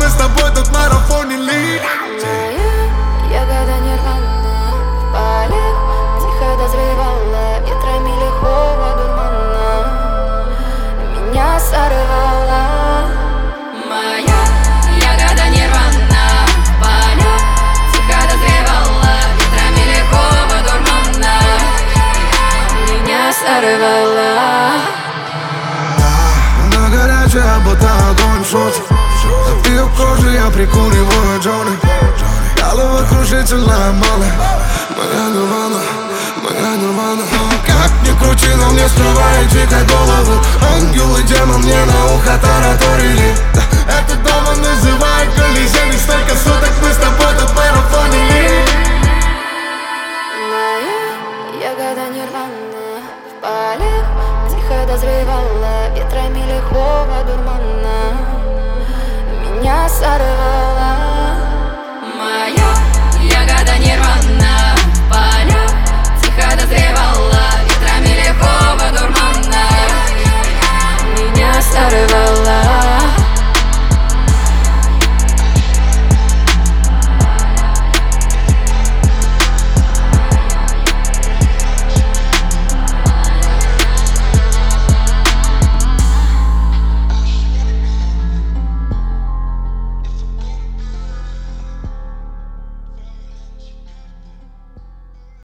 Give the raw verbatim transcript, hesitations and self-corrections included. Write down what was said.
мы с тобой тут марафонили. Моя ягода нирвана в полях тихо дозревала, ветрами лихого дурмана меня сорвала. Моя ягода нирвана в полях тихо дозревала, ветрами лихого дурмана меня сорвала. Она горячая, будто огонь в шоте. От ее кожи я прикуриваю Джони. Головокружительная малая, моя нирвана, моя нирвана. Как ни крути, но мне скрывает дикой голову. Ангел и демон мне на ухо тараторили. Этот дом он называет колизей. Столько суток мы с тобой тут марафонили. Моя ягода нирвана в полях тихо дозревала, ветрами лихого дурмана меня сорвала.